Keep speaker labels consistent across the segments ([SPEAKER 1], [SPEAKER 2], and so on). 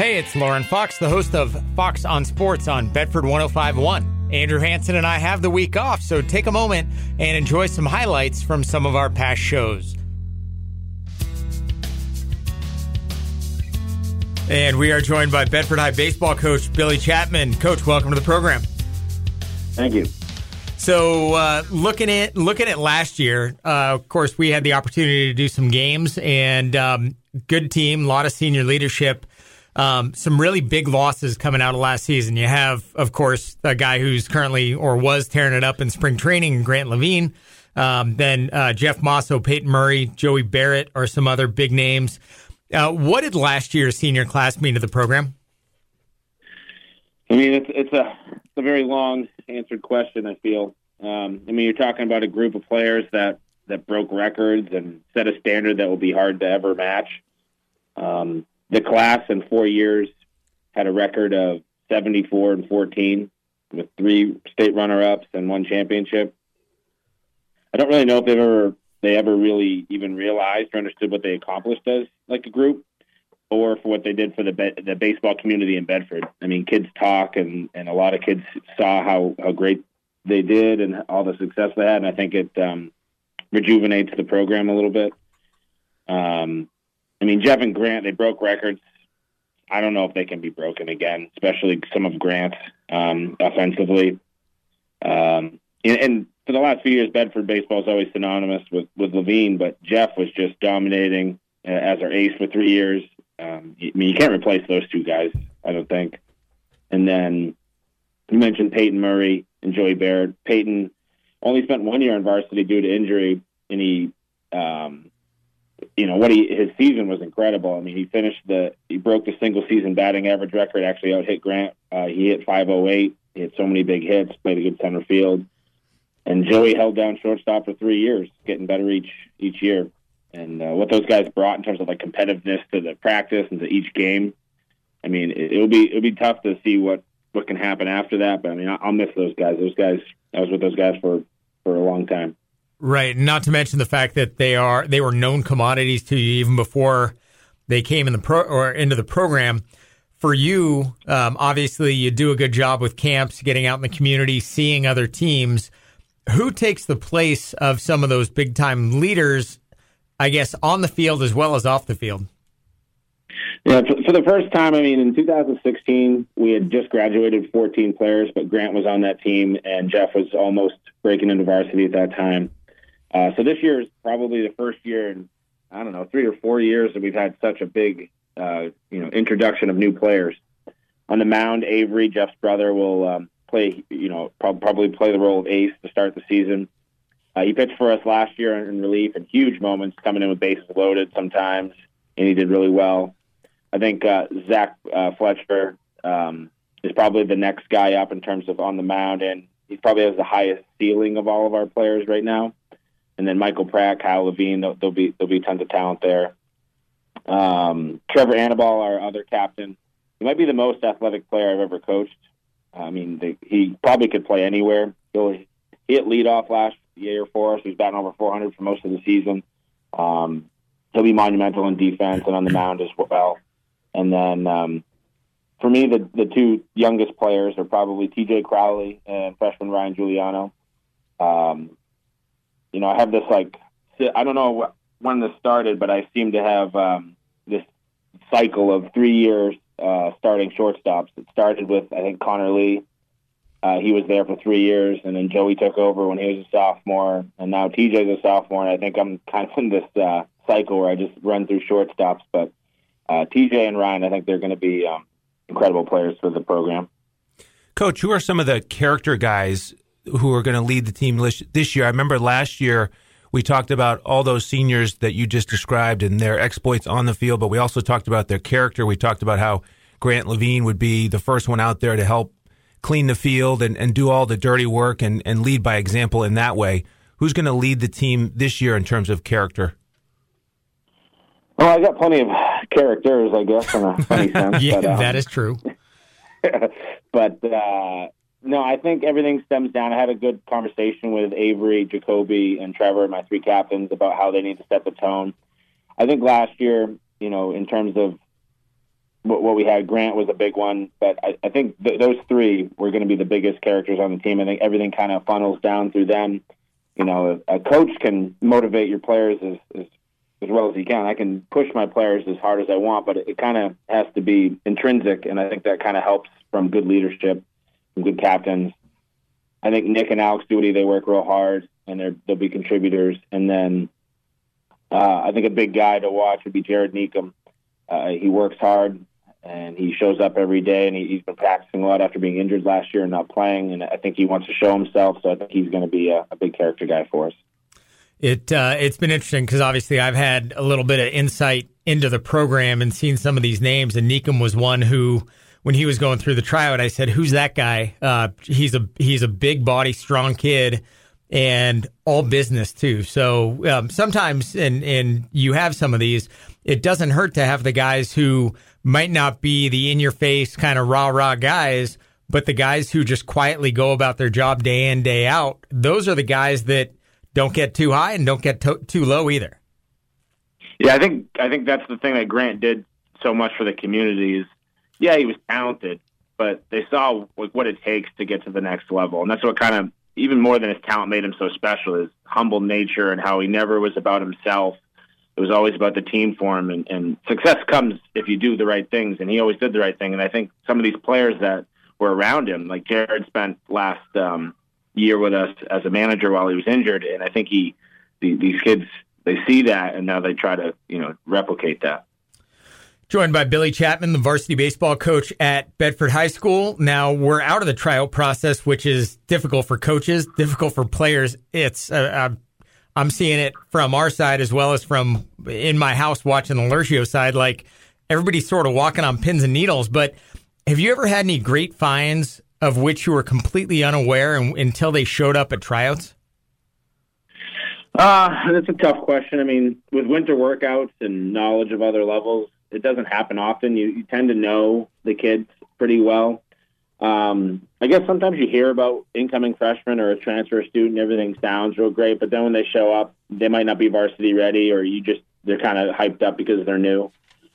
[SPEAKER 1] Hey, it's Lauren Fox, the host of Fox on Sports on Bedford 105.1. Andrew Hansen and I have the week off, so take a moment and enjoy some highlights from some of our past shows. And we are joined by Bedford High baseball coach Billy Chapman. Coach, welcome to the program.
[SPEAKER 2] Thank you.
[SPEAKER 1] So looking at last year, of course, we had the opportunity to do some games and good team, a lot of senior leadership. Some really big losses coming out of last season. You have, of course, a guy who's currently or was tearing it up in spring training, Grant Levine. Then Jeff Mosso, Peyton Murray, Joey Barrett are some other big names. What did last year's senior class mean to the program?
[SPEAKER 2] I mean, it's a very long answered question, I feel. You're talking about a group of players that broke records and set a standard that will be hard to ever match. The class in 4 years had a record of 74-14 with 3 state runner-ups and 1 championship. I don't really know if they ever really even realized or understood what they accomplished as like a group, or for what they did for the baseball community in Bedford. I mean, kids talk, and a lot of kids saw how great they did and all the success they had, and I think it rejuvenates the program a little bit. Jeff and Grant, they broke records. I don't know if they can be broken again, especially some of Grant's offensively. And for the last few years, Bedford baseball is always synonymous with Levine, but Jeff was just dominating as our ace for 3 years. You can't replace those 2 guys, I don't think. And then you mentioned Peyton Murray and Joey Barrett. Peyton only spent 1 year on varsity due to injury, and his season was incredible. I mean, he broke the single season batting average record, actually out hit Grant. He hit .508. He had so many big hits, played a good center field. And Joey held down shortstop for 3 years, getting better each year. And what those guys brought in terms of like competitiveness to the practice and to each game, I mean, it'll be tough to see what can happen after that. But I mean, I'll miss those guys. I was with those guys for a long time.
[SPEAKER 1] Right, not to mention the fact that they were known commodities to you even before they came into the program. For you, obviously, you do a good job with camps, getting out in the community, seeing other teams. Who takes the place of some of those big time leaders, I guess, on the field as well as off the field?
[SPEAKER 2] Yeah, for the first time, in 2016, we had just graduated 14 players, but Grant was on that team, and Jeff was almost breaking into varsity at that time. So this year is probably the first year in, 3 or 4 years that we've had such a big, introduction of new players. On the mound, Avery, Jeff's brother, will play, probably play the role of ace to start the season. He pitched for us last year in relief in huge moments, coming in with bases loaded sometimes, and he did really well. I think Zach Fletcher is probably the next guy up in terms of on the mound, and he probably has the highest ceiling of all of our players right now. And then Michael Pratt, Kyle Levine, there'll be tons of talent there. Trevor Annaball, our other captain, he might be the most athletic player I've ever coached. He probably could play anywhere. He hit leadoff last year for us. He's batting over 400 for most of the season. He'll be monumental in defense and on the mound as well. And then for me, the 2 youngest players are probably TJ Crowley and freshman Ryan Giuliano. I have this, I don't know when this started, but I seem to have this cycle of 3 years starting shortstops. It started with, I think, Connor Lee. He was there for 3 years, and then Joey took over when he was a sophomore, and now TJ's a sophomore, and I think I'm kind of in this cycle where I just run through shortstops. But TJ and Ryan, I think they're going to be incredible players for the program.
[SPEAKER 3] Coach, who are some of the character guys who are going to lead the team this year? I remember last year we talked about all those seniors that you just described and their exploits on the field, but we also talked about their character. We talked about how Grant Levine would be the first one out there to help clean the field and do all the dirty work and lead by example in that way. Who's going to lead the team this year in terms of character?
[SPEAKER 2] Well, I got plenty of characters, I guess, in a funny sense.
[SPEAKER 1] Yeah, that is true.
[SPEAKER 2] But no, I think everything stems down. I had a good conversation with Avery, Jacoby, and Trevor, my 3 captains, about how they need to set the tone. I think last year, in terms of what we had. Grant was a big one, but I think those three were going to be the biggest characters on the team. I think everything kind of funnels down through them. You know, a coach can motivate your players as well as he can. I can push my players as hard as I want, but it kind of has to be intrinsic, and I think that kind of helps from good leadership and good captains. I think Nick and Alex Doody, they work real hard, and they'll be contributors. And then I think a big guy to watch would be Jared Neekum. He works hard, and he shows up every day, and he's been practicing a lot after being injured last year and not playing, and I think he wants to show himself, so I think he's going to be a big character guy for us.
[SPEAKER 1] It's been interesting because obviously I've had a little bit of insight into the program and seen some of these names, and Neekum was one who, when he was going through the tryout, I said, "Who's that guy?" He's a big body, strong kid, and all business too. So sometimes, and you have some of these, it doesn't hurt to have the guys who might not be the in-your-face kind of rah-rah guys, but the guys who just quietly go about their job day in, day out. Those are the guys that don't get too high and don't get too low either.
[SPEAKER 2] Yeah, I think that's the thing that Grant did so much for the community is, yeah, he was talented, but they saw what it takes to get to the next level. And that's what kind of, even more than his talent, made him so special, is humble nature and how he never was about himself. It was always about the team for him. And success comes if you do the right things, and he always did the right thing. And I think some of these players that were around him, like Jared spent last year with us as a manager while he was injured, and I think these kids, they see that, and now they try to replicate that.
[SPEAKER 1] Joined by Billy Chapman, the varsity baseball coach at Bedford High School. Now we're out of the tryout process, which is difficult for coaches, difficult for players. It's I'm seeing it from our side as well as from in my house watching the Lurchio side. Like, everybody's sort of walking on pins and needles. But have you ever had any great finds of which you were completely unaware until they showed up at tryouts?
[SPEAKER 2] That's a tough question. I mean, with winter workouts and knowledge of other levels, it doesn't happen often. You tend to know the kids pretty well. I guess sometimes you hear about incoming freshmen or a transfer student, everything sounds real great, but then when they show up, they might not be varsity ready, or they're kind of hyped up because they're new.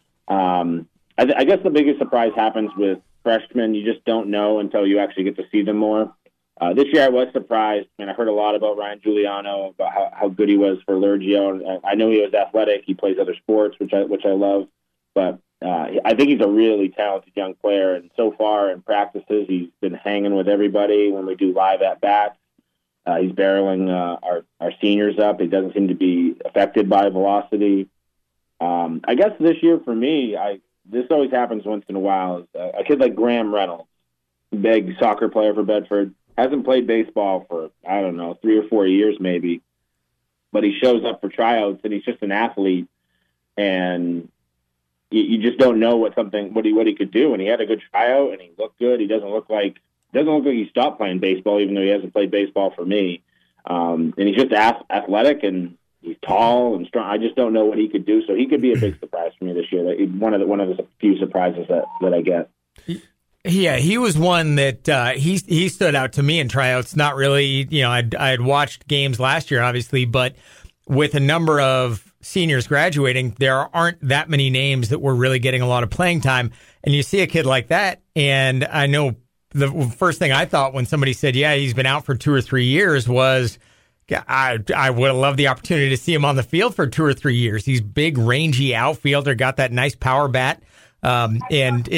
[SPEAKER 2] I guess the biggest surprise happens with freshmen. You just don't know until you actually get to see them more. This year I was surprised, and I heard a lot about Ryan Giuliano, about how good he was for Lurgio. I know he was athletic. He plays other sports, which I love, but I think he's a really talented young player, and so far in practices, he's been hanging with everybody. When we do live at-bats, he's barreling our seniors up. He doesn't seem to be affected by velocity. I guess this year for me, this always happens once in a while. Is a kid like Graham Reynolds, big soccer player for Bedford, hasn't played baseball for, 3 or 4 years maybe, but he shows up for tryouts, and he's just an athlete, and you just don't know what he could do. And he had a good tryout, and he looked good. He doesn't look like he stopped playing baseball, even though he hasn't played baseball for me. And he's just athletic, and he's tall and strong. I just don't know what he could do. So he could be a big surprise for me this year. One of the few surprises that I get.
[SPEAKER 1] Yeah, he was one that he stood out to me in tryouts. Not really, I had watched games last year, obviously, but with a number of seniors graduating, there aren't that many names that were really getting a lot of playing time. And you see a kid like that, and I know the first thing I thought when somebody said, yeah, he's been out for 2 or 3 years, was I would have loved the opportunity to see him on the field for 2 or 3 years. He's big, rangy outfielder, got that nice power bat. And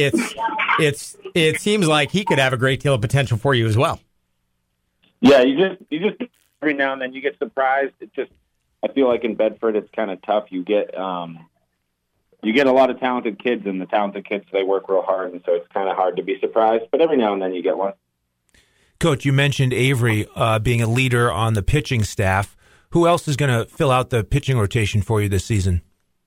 [SPEAKER 1] it seems like he could have a great deal of potential for you as well.
[SPEAKER 2] Yeah, you just every now and then you get surprised. I feel like in Bedford it's kind of tough. You get a lot of talented kids, and the talented kids, they work real hard, and so it's kind of hard to be surprised. But every now and then you get one.
[SPEAKER 3] Coach, you mentioned Avery being a leader on the pitching staff. Who else is going to fill out the pitching rotation for you this season?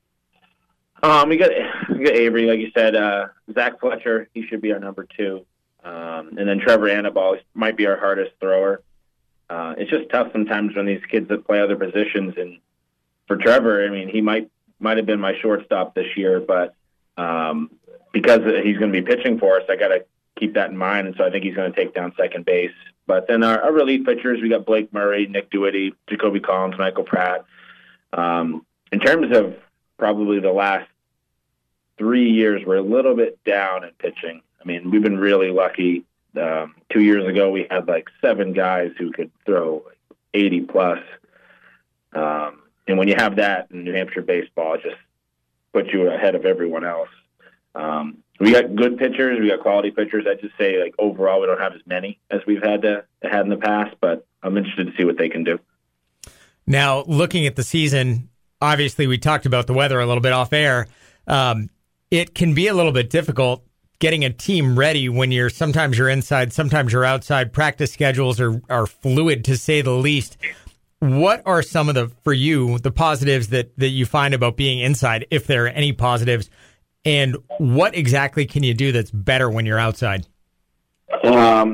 [SPEAKER 2] We got Avery, like you said. Zach Fletcher, he should be our number 2. And then Trevor Annaball might be our hardest thrower. It's just tough sometimes when these kids that play other positions. And for Trevor, I mean, he might have been my shortstop this year, but because he's going to be pitching for us, I got to keep that in mind. And so I think he's going to take down second base. But then our relief pitchers, we got Blake Murray, Nick Doherty, Jacoby Collins, Michael Pratt. In terms of probably the last 3 years we're a little bit down in pitching. I mean, we've been really lucky. 2 years ago, we had like 7 guys who could throw 80 plus. And when you have that in New Hampshire baseball, it just puts you ahead of everyone else. We got good pitchers. We got quality pitchers. I'd just say, like, overall, we don't have as many as we've had in the past, but I'm interested to see what they can do.
[SPEAKER 1] Now, looking at the season, obviously we talked about the weather a little bit off air. It can be a little bit difficult getting a team ready when sometimes you're inside, sometimes you're outside. Practice schedules are fluid, to say the least. What are some of the positives that you find about being inside, if there are any positives? And what exactly can you do that's better when you're outside?
[SPEAKER 2] I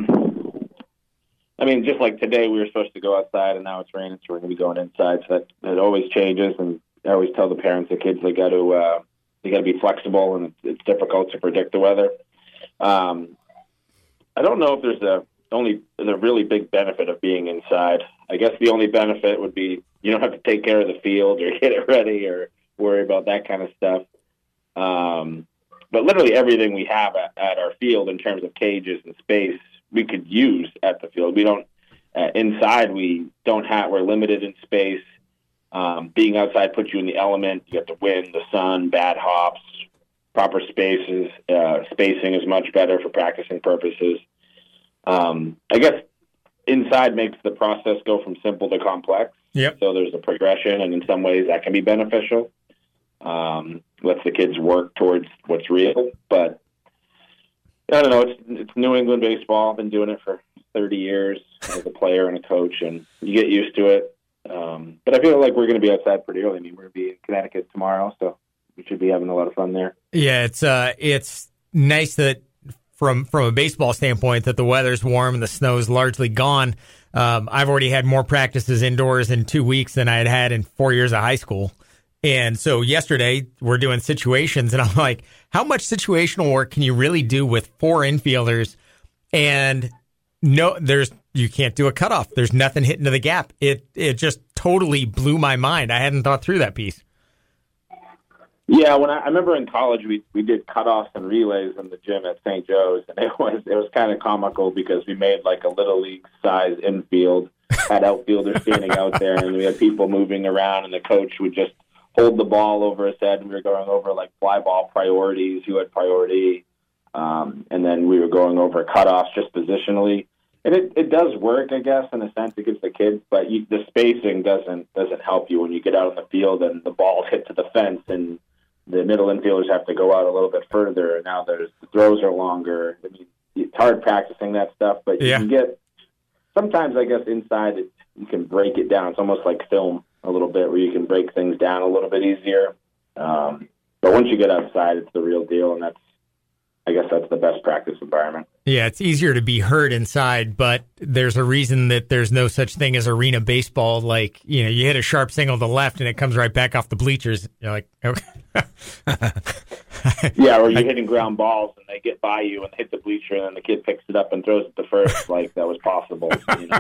[SPEAKER 2] mean, just like today, we were supposed to go outside, and now it's raining, so we're going to be going inside. So that always changes, and I always tell the parents, the kids, they got to be flexible, and it's difficult to predict the weather. I don't know if there's a really big benefit of being inside. I guess the only benefit would be you don't have to take care of the field or get it ready or worry about that kind of stuff. But literally everything we have at our field in terms of cages and space, we could use at the field. We don't inside. We're limited in space. Being outside puts you in the element. You get the wind, the sun, bad hops, proper spaces. Spacing is much better for practicing purposes. I guess inside makes the process go from simple to complex.
[SPEAKER 1] Yep.
[SPEAKER 2] So there's a progression, and in some ways that can be beneficial. Lets the kids work towards what's real. But I don't know. It's New England baseball. I've been doing it for 30 years as a player and a coach, and you get used to it. But I feel like we're going to be outside pretty early. I mean, we're going to be in Connecticut tomorrow, so we should be having a lot of fun there.
[SPEAKER 1] Yeah, it's nice that from a baseball standpoint that the weather's warm and the snow's largely gone. I've already had more practices indoors in 2 weeks than I had in 4 years of high school. And so yesterday we're doing situations, and I'm like, how much situational work can you really do with 4 infielders? And you can't do a cutoff. There's nothing hitting to the gap. It just totally blew my mind. I hadn't thought through that piece.
[SPEAKER 2] Yeah, I remember in college we did cutoffs and relays in the gym at St. Joe's, and it was kind of comical because we made like a little league size infield, had outfielders standing out there, and we had people moving around, and the coach would just hold the ball over his head, and we were going over like fly ball priorities, who had priority, and then we were going over cutoffs just positionally. And it does work, I guess, in a sense against the kids, but the spacing doesn't help you when you get out on the field and the ball hit to the fence and the middle infielders have to go out a little bit further, and now the throws are longer. I mean, it's hard practicing that stuff, but you can get sometimes, I guess, inside you can break it down. It's almost like film a little bit where you can break things down a little bit easier. But once you get outside, it's the real deal, and I guess that's the best practice environment. Yeah,
[SPEAKER 1] it's easier to be heard inside, but there's a reason that there's no such thing as arena baseball. Like, you hit a sharp single to the left and it comes right back off the bleachers. You're like, okay.
[SPEAKER 2] Yeah, or you're hitting ground balls and they get by you and hit the bleacher and then the kid picks it up and throws it to first like that was possible.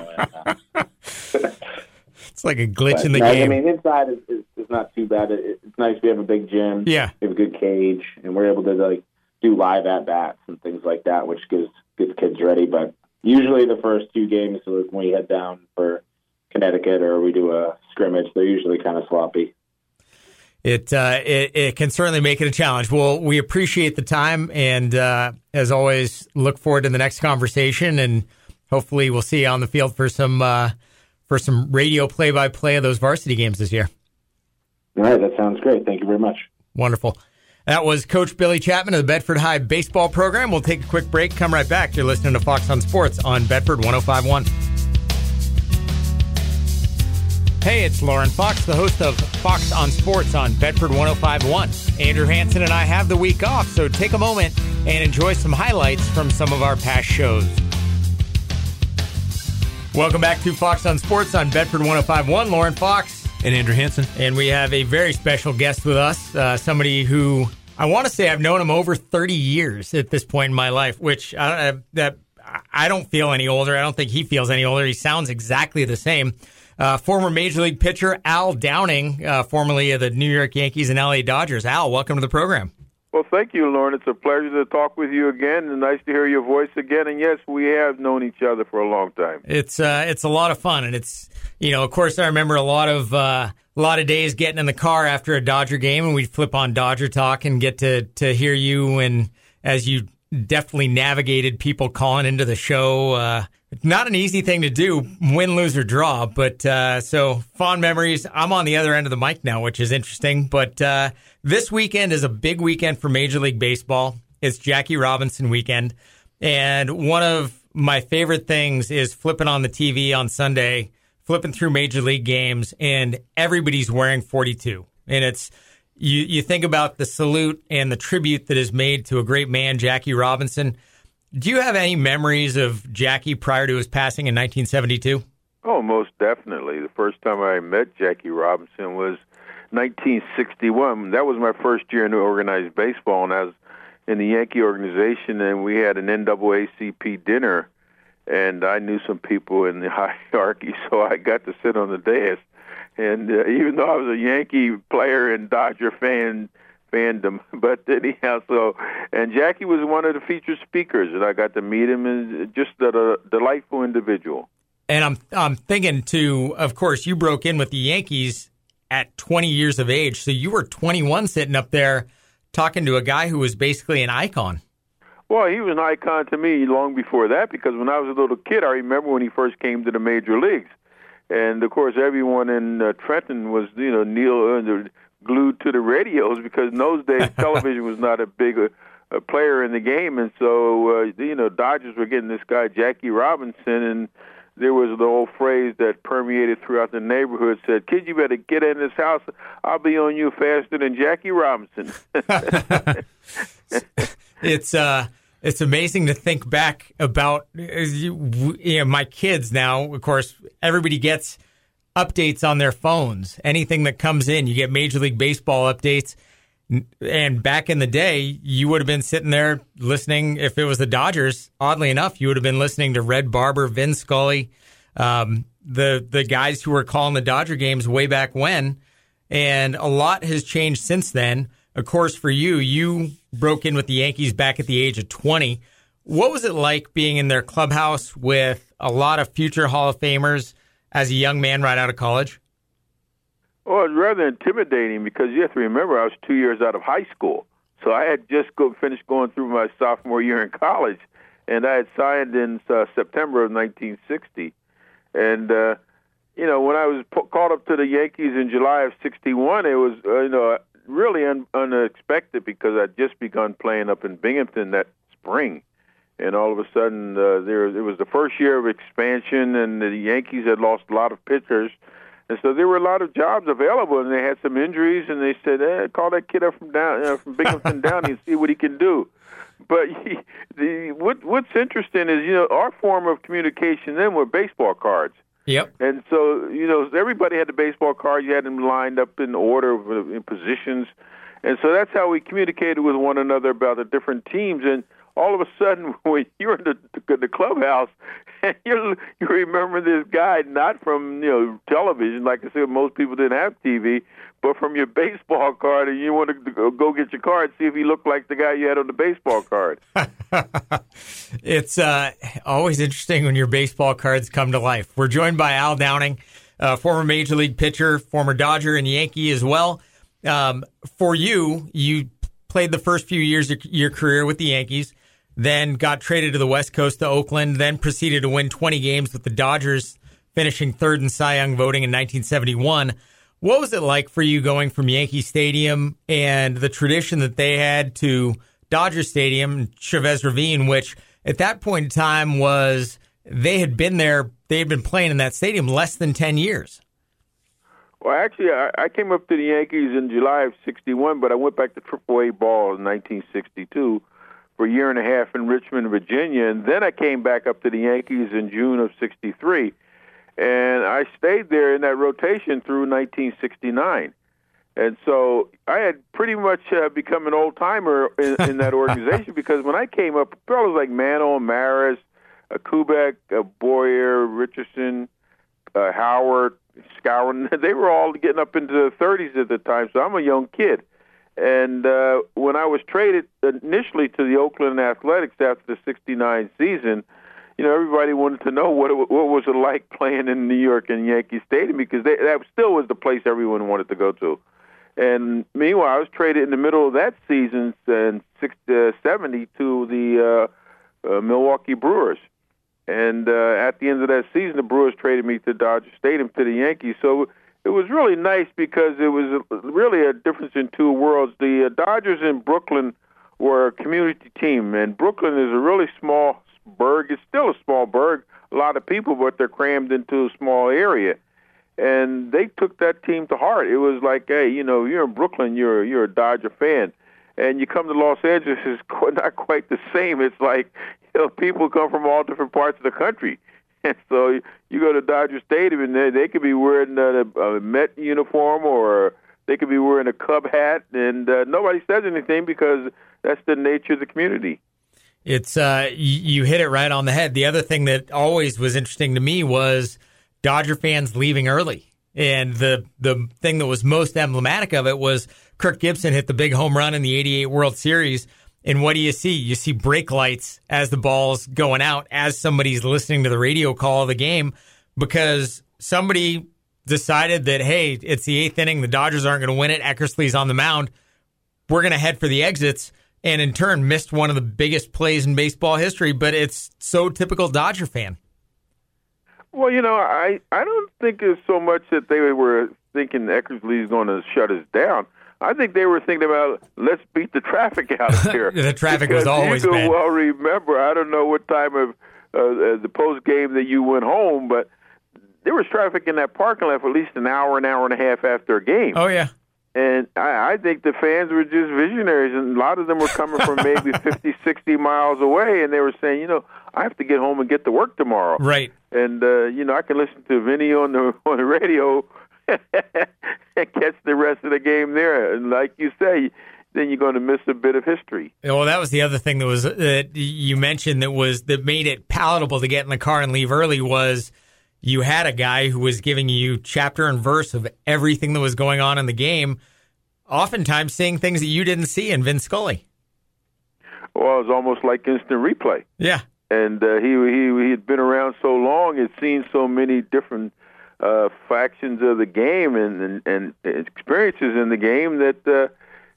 [SPEAKER 1] It's like a glitch in the game.
[SPEAKER 2] I mean, inside is not too bad. It's nice. We have a big gym.
[SPEAKER 1] Yeah.
[SPEAKER 2] We have a good cage, and we're able to do live at-bats and things like that, which gets kids ready. But usually the first 2 games, when we head down for Connecticut or we do a scrimmage, they're usually kind of sloppy.
[SPEAKER 1] It can certainly make it a challenge. Well, we appreciate the time, and as always, look forward to the next conversation, and hopefully we'll see you on the field for some radio play-by-play of those varsity games this year.
[SPEAKER 2] All right, that sounds great. Thank you very much.
[SPEAKER 1] Wonderful. That was Coach Billy Chapman of the Bedford High baseball program. We'll take a quick break, come right back. You're listening to Fox on Sports on Bedford 105.1. Hey, it's Lauren Fox, the host of Fox on Sports on Bedford 105.1. Andrew Hansen and I have the week off, so take a moment and enjoy some highlights from some of our past shows. Welcome back to Fox on Sports on Bedford 105.1. Lauren Fox.
[SPEAKER 3] And Andrew Hansen. And
[SPEAKER 1] we have a very special guest with us, somebody who I want to say I've known him over 30 years at this point in my life, which I don't feel any older. I don't think he feels any older. He sounds exactly the same. Former Major League pitcher Al Downing, formerly of the New York Yankees and LA Dodgers. Al, welcome to the program.
[SPEAKER 4] Well, thank you, Lauren. It's a pleasure to talk with you again, and nice to hear your voice again. And yes, we have known each other for a long time.
[SPEAKER 1] It's a lot of fun, and it's, of course, I remember a lot of days getting in the car after a Dodger game, and we'd flip on Dodger Talk and get to hear you, and as you definitely navigated people calling into the show. Not an easy thing to do, win, lose, or draw, but so fond memories. I'm on the other end of the mic now, which is interesting, but this weekend is a big weekend for Major League Baseball. It's Jackie Robinson weekend, and one of my favorite things is flipping on the TV on Sunday, flipping through Major League games, and everybody's wearing 42. And it's you think about the salute and the tribute that is made to a great man, Jackie Robinson. Do you have any memories of Jackie prior to his passing in 1972?
[SPEAKER 4] Oh, most definitely. The first time I met Jackie Robinson was 1961. That was my first year in organized baseball, and I was in the Yankee organization, and we had an NAACP dinner, and I knew some people in the hierarchy, so I got to sit on the dais. And even though I was a Yankee player and Dodger fandom, but anyhow, and Jackie was one of the featured speakers, and I got to meet him, and just a delightful individual.
[SPEAKER 1] And I'm thinking too, of course, you broke in with the Yankees at 20 years of age, so you were 21 sitting up there talking to a guy who was basically an icon.
[SPEAKER 4] Well, he was an icon to me long before that, because when I was a little kid, I remember when he first came to the major leagues. And, of course, everyone in Trenton was, glued to the radios, because in those days television was not a big a player in the game. And so, Dodgers were getting this guy, Jackie Robinson, and there was the old phrase that permeated throughout the neighborhood, said, "Kid, you better get in this house. I'll be on you faster than Jackie Robinson."
[SPEAKER 1] It's amazing to think back about my kids now. Of course, everybody gets updates on their phones. Anything that comes in, you get Major League Baseball updates. And back in the day, you would have been sitting there listening. If it was the Dodgers, oddly enough, you would have been listening to Red Barber, Vin Scully, the guys who were calling the Dodger games way back when. And a lot has changed since then. Of course, for you broke in with the Yankees back at the age of 20. What was it like being in their clubhouse with a lot of future Hall of Famers as a young man right out of college?
[SPEAKER 4] Well, it was rather intimidating, because you have to remember I was 2 years out of high school. So I had just finished going through my sophomore year in college, and I had signed in September of 1960. And, when I was called up to the Yankees in July of 61, it was, really unexpected, because I'd just begun playing up in Binghamton that spring. And all of a sudden, it was the first year of expansion, and the Yankees had lost a lot of pitchers. And so there were a lot of jobs available, and they had some injuries, and they said, call that kid up from Binghamton Downey and see what he can do. But what's interesting is, our form of communication then were baseball cards.
[SPEAKER 1] Yep.
[SPEAKER 4] And so, everybody had the baseball card. You had them lined up in order, in positions. And so that's how we communicated with one another about the different teams. And all of a sudden, when you're in the clubhouse, and you remember this guy not from television, like I said, most people didn't have TV, but from your baseball card, and you want to go get your card, see if he looked like the guy you had on the baseball card.
[SPEAKER 1] It's always interesting when your baseball cards come to life. We're joined by Al Downing, former Major League pitcher, former Dodger and Yankee as well. For you played the first few years of your career with the Yankees, then got traded to the West Coast to Oakland, then proceeded to win 20 games with the Dodgers, finishing third in Cy Young voting in 1971. What was it like for you going from Yankee Stadium and the tradition that they had to Dodger Stadium, Chavez Ravine, which at that point in time they had been playing in that stadium less than 10 years?
[SPEAKER 4] Well, actually, I came up to the Yankees in July of 61, but I went back to AAA ball in 1962 for a year and a half in Richmond, Virginia, and then I came back up to the Yankees in June of 63, and I stayed there in that rotation through 1969. And so I had pretty much become an old-timer in that organization, because when I came up, fellows like Mantle, Maris, Kubek, Boyer, Richardson, Howard, Skowron, they were all getting up into the 30s at the time, so I'm a young kid. And when I was traded initially to the Oakland Athletics after the '69 season, everybody wanted to know what was it like playing in New York and Yankee Stadium, because that still was the place everyone wanted to go to. And meanwhile, I was traded in the middle of that season in '70 to the Milwaukee Brewers. And at the end of that season, the Brewers traded me to Dodger Stadium to the Yankees. So it was really nice because it was really a difference in two worlds. The Dodgers in Brooklyn were a community team, and Brooklyn is a really small burg. It's still a small burg, a lot of people, but they're crammed into a small area. And they took that team to heart. It was like, hey, you're in Brooklyn, you're a Dodger fan. And you come to Los Angeles, it's not quite the same. It's like, people come from all different parts of the country. And so you go to Dodger Stadium, and they could be wearing a Met uniform, or they could be wearing a Cub hat, and nobody says anything because that's the nature of the community.
[SPEAKER 1] It's you hit it right on the head. The other thing that always was interesting to me was Dodger fans leaving early. And the thing that was most emblematic of it was Kirk Gibson hit the big home run in the '88 World Series. And what do you see? You see brake lights as the ball's going out, as somebody's listening to the radio call of the game, because somebody decided that, hey, it's the eighth inning, the Dodgers aren't going to win it, Eckersley's on the mound, we're going to head for the exits, and in turn missed one of the biggest plays in baseball history. But it's so typical Dodger fan.
[SPEAKER 4] Well, I don't think it's so much that they were thinking Eckersley's going to shut us down. I think they were thinking about, let's beat the traffic out of here.
[SPEAKER 1] The traffic was always bad.
[SPEAKER 4] You can well remember, I don't know what time of the post game that you went home, but there was traffic in that parking lot for at least an hour and a half after a game.
[SPEAKER 1] Oh, yeah.
[SPEAKER 4] And I think the fans were just visionaries, and a lot of them were coming from maybe 50, 60 miles away, and they were saying, I have to get home and get to work tomorrow.
[SPEAKER 1] Right.
[SPEAKER 4] And, I can listen to Vinny on the radio and catch the rest of the game there. And like you say, then you're going to miss a bit of history.
[SPEAKER 1] Well, that was the other thing that you mentioned that made it palatable to get in the car and leave early was you had a guy who was giving you chapter and verse of everything that was going on in the game, oftentimes saying things that you didn't see in Vin Scully.
[SPEAKER 4] Well, it was almost like instant replay.
[SPEAKER 1] Yeah.
[SPEAKER 4] And he had been around so long, had seen so many different factions of the game and experiences in the game that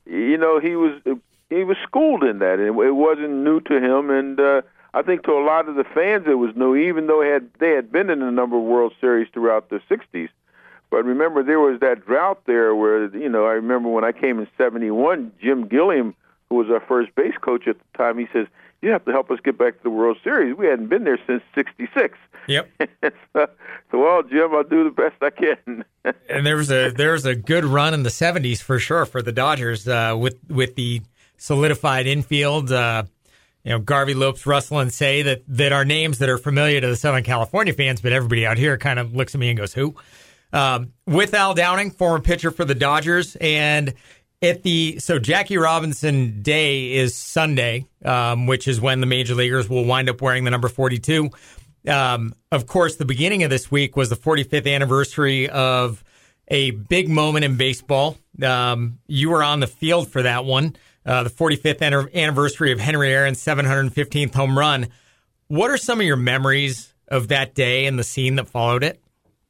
[SPEAKER 4] he was schooled in that. It wasn't new to him, and I think to a lot of the fans it was new, even though they had been in a number of World Series throughout the '60s. But remember, there was that drought there where I remember when I came in '71, Jim Gilliam, who was our first base coach at the time, he says, "You have to help us get back to the World Series. We hadn't been there since '66."
[SPEAKER 1] Yep.
[SPEAKER 4] So, well, Jim, I'll do the best I can.
[SPEAKER 1] And there was a good run in the '70s for sure for the Dodgers with the solidified infield. Garvey, Lopes, Russell, and Say that are names that are familiar to the Southern California fans, but everybody out here kind of looks at me and goes, "Who?" With Al Downing, former pitcher for the Dodgers, and so Jackie Robinson Day is Sunday, which is when the major leaguers will wind up wearing the number 42. Of course, the beginning of this week was the 45th anniversary of a big moment in baseball. You were on the field for that one, the 45th anniversary of Henry Aaron's 715th home run. What are some of your memories of that day and the scene that followed it?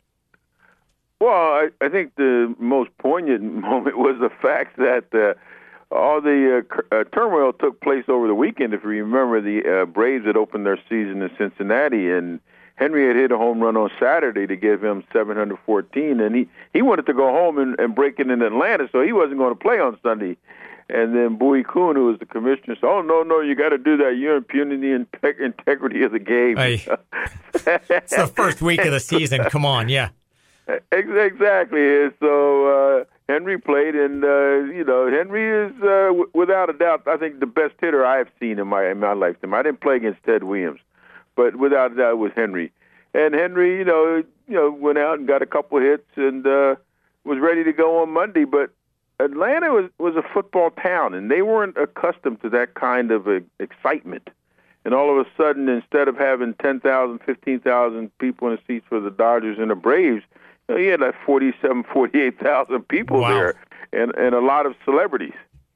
[SPEAKER 4] Well, I think the most poignant moment was the fact that all the turmoil took place over the weekend. If you remember, the Braves had opened their season in Cincinnati, and Henry had hit a home run on Saturday to give him 714, and he wanted to go home and break it in Atlanta, so he wasn't going to play on Sunday. And then Bowie Kuhn, who was the commissioner, said, "Oh, no, you got to do that. You're impugning the integrity of the game."
[SPEAKER 1] It's the first week of the season. Come on, yeah.
[SPEAKER 4] Exactly. So Henry played, and Henry is without a doubt, I think, the best hitter I have seen in my lifetime. I didn't play against Ted Williams, but without a doubt, it was Henry. And Henry, went out and got a couple hits and was ready to go on Monday. But Atlanta was a football town, and they weren't accustomed to that kind of excitement. And all of a sudden, instead of having 10,000, 15,000 people in the seats for the Dodgers and the Braves, he had like 47,000, 48,000 people there, and a lot of celebrities.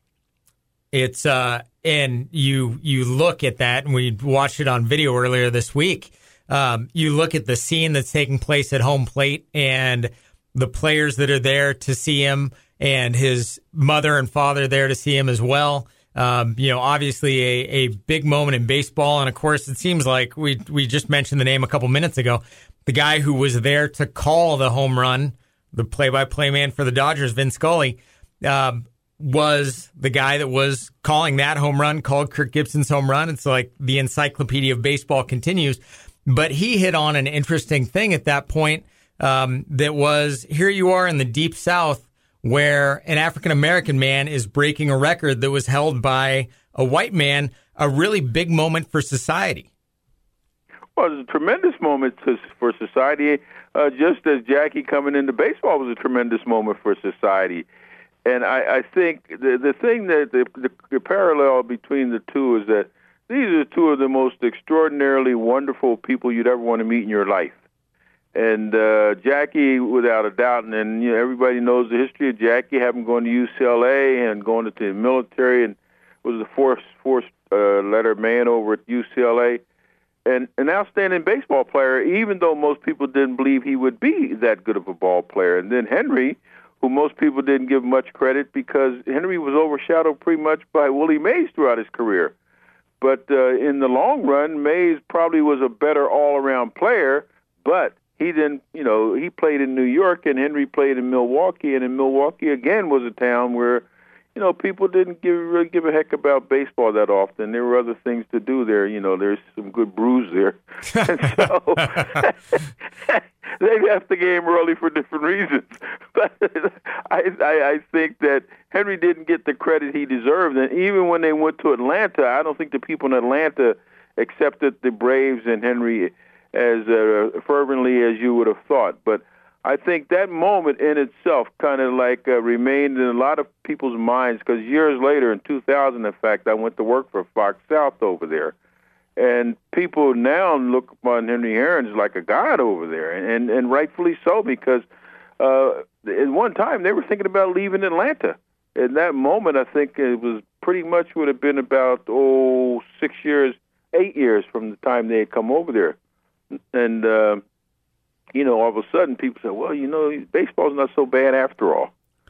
[SPEAKER 1] It's and you look at that, and we watched it on video earlier this week. You look at the scene that's taking place at home plate and the players that are there to see him, and his mother and father there to see him as well. Obviously a big moment in baseball. And of course, it seems like we just mentioned the name a couple minutes ago. The guy who was there to call the home run, the play-by-play man for the Dodgers, Vin Scully, was the guy that was calling that home run, called Kirk Gibson's home run. It's like the encyclopedia of baseball continues. But he hit on an interesting thing at that point, that was, here you are in the Deep South, where an African-American man is breaking a record that was held by a white man, a really big moment for society.
[SPEAKER 4] Well, it's a tremendous moment for society, just as Jackie coming into baseball was a tremendous moment for society. And I think the thing that the parallel between the two is that these are two of the most extraordinarily wonderful people you'd ever want to meet in your life. And Jackie, without a doubt, and everybody knows the history of Jackie, having gone to UCLA and going into the military, and was the fourth letter man over at UCLA, and an outstanding baseball player, even though most people didn't believe he would be that good of a ball player. And then Henry, who most people didn't give much credit because Henry was overshadowed pretty much by Willie Mays throughout his career. But in the long run, Mays probably was a better all-around player, but he didn't, he played in New York and Henry played in Milwaukee, and in Milwaukee again was a town where, people didn't really give a heck about baseball that often. There were other things to do there. There's some good brews there. And so they left the game early for different reasons. But I think that Henry didn't get the credit he deserved. And even when they went to Atlanta, I don't think the people in Atlanta accepted the Braves and Henry as fervently as you would have thought. But I think that moment in itself kind of remained in a lot of people's minds, because years later, in 2000, in fact, I went to work for Fox South over there. And people now look upon Henry Aaron like a god over there, and rightfully so, because at one time they were thinking about leaving Atlanta. In that moment, I think it was pretty much would have been about 8 years from the time they had come over there. And, all of a sudden people say, well, baseball's not so bad after all.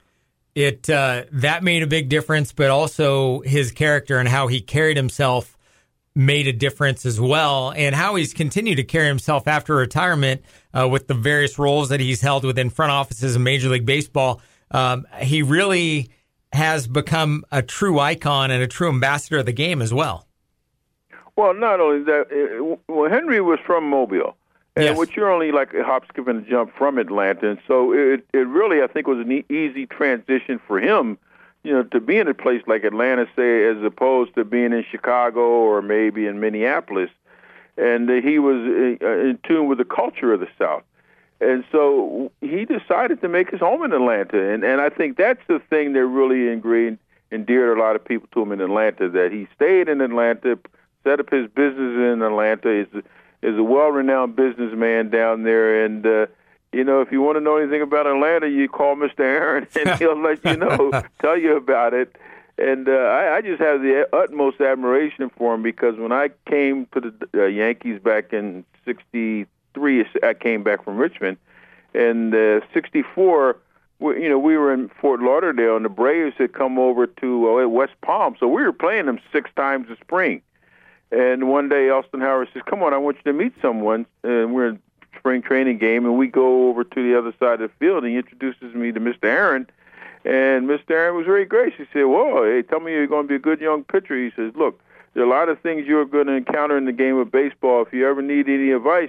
[SPEAKER 1] That made a big difference, but also his character and how he carried himself made a difference as well, and how he's continued to carry himself after retirement with the various roles that he's held within front offices in Major League Baseball. He really has become a true icon and a true ambassador of the game as well.
[SPEAKER 4] Well, not only that, Henry was from Mobile, and which you're only like a hop, skip, and a jump from Atlanta, and so it really, I think, was an easy transition for him, to be in a place like Atlanta, say, as opposed to being in Chicago or maybe in Minneapolis, and he was in tune with the culture of the South. And so he decided to make his home in Atlanta, and I think that's the thing that really endeared a lot of people to him in Atlanta, that he stayed in Atlanta, set up his business in Atlanta, is a well-renowned businessman down there, and if you want to know anything about Atlanta, you call Mr. Aaron, and he'll let you know, tell you about it. And I just have the utmost admiration for him, because when I came to the Yankees back in '63, I came back from Richmond, and '64, we were in Fort Lauderdale, and the Braves had come over to West Palm, so we were playing them 6 times a spring. And one day, Elston Howard says, "Come on, I want you to meet someone." And we're in spring training game, and we go over to the other side of the field, and he introduces me to Mr. Aaron. And Mr. Aaron was very gracious. He said, "Whoa, hey, tell me you're going to be a good young pitcher." He says, "Look, there are a lot of things you're going to encounter in the game of baseball. If you ever need any advice,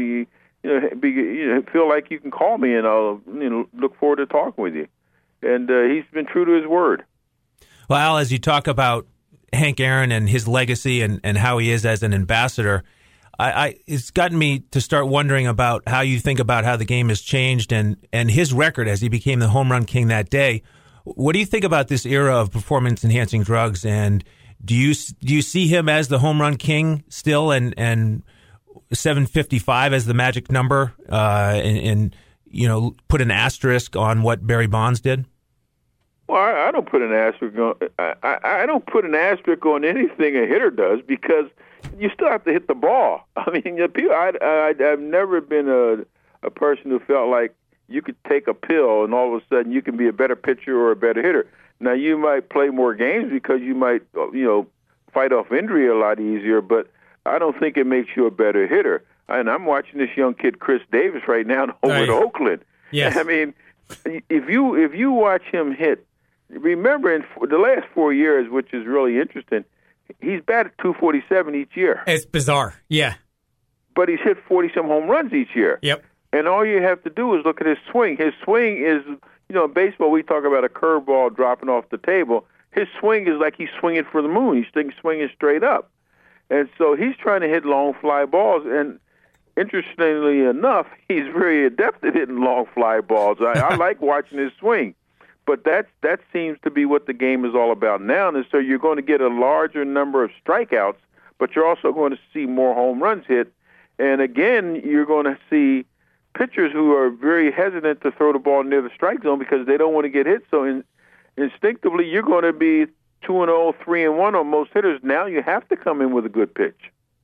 [SPEAKER 4] feel like you can call me, and I'll look forward to talking with you." And he's been true to his word.
[SPEAKER 3] Well, Al, as you talk about Hank Aaron and his legacy and how he is as an ambassador, it's gotten me to start wondering about how you think about how the game has changed and his record as he became the home run king that day. What do you think about this era of performance-enhancing drugs, and do you see him as the home run king still, and 755 as the magic number, and put an asterisk on what Barry Bonds did?
[SPEAKER 4] Well, I don't put an asterisk on. I don't put an asterisk on anything a hitter does because you still have to hit the ball. I mean, I've never been a person who felt like you could take a pill and all of a sudden you can be a better pitcher or a better hitter. Now, you might play more games because you might, fight off injury a lot easier, but I don't think it makes you a better hitter. And I'm watching this young kid, Chris Davis, right now over at Oakland.
[SPEAKER 1] Yes.
[SPEAKER 4] I mean, if you watch him hit, remember in the last 4 years, which is really interesting, he's batted .247 each year.
[SPEAKER 1] It's bizarre. Yeah.
[SPEAKER 4] But he's hit 40-some home runs each year.
[SPEAKER 1] Yep.
[SPEAKER 4] And all you have to do is look at his swing. His swing is, in baseball we talk about a curveball dropping off the table. His swing is like he's swinging for the moon. He's swinging straight up. And so he's trying to hit long fly balls. And interestingly enough, he's very adept at hitting long fly balls. I like watching his swing. But that seems to be what the game is all about now. And so you're going to get a larger number of strikeouts, but you're also going to see more home runs hit. And again, you're going to see pitchers who are very hesitant to throw the ball near the strike zone because they don't want to get hit. So instinctively, you're going to be 2-0, 3-1 on most hitters. Now you have to come in with a good pitch.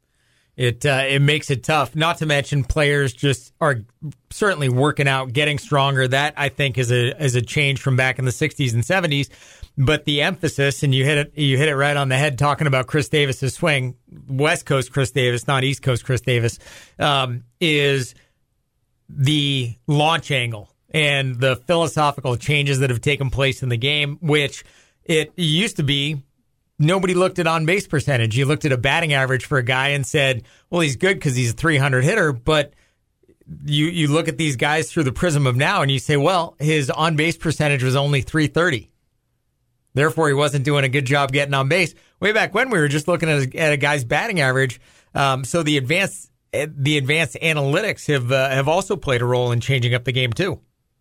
[SPEAKER 1] It makes it tough. Not to mention players just are certainly working out, getting stronger. That I think is a change from back in the 60s and 70s. But the emphasis, and you hit it right on the head talking about Chris Davis's swing, West Coast Chris Davis, not East Coast Chris Davis, is the launch angle and the philosophical changes that have taken place in the game, which it used to be nobody looked at on-base percentage. You looked at a batting average for a guy and said, well, he's good because he's a 300 hitter, but you look at these guys through the prism of now and you say, well, his on-base percentage was only 330. Therefore, he wasn't doing a good job getting on base. Way back when we were just looking at a guy's batting average. So the advanced analytics have also played a role in changing up the game too.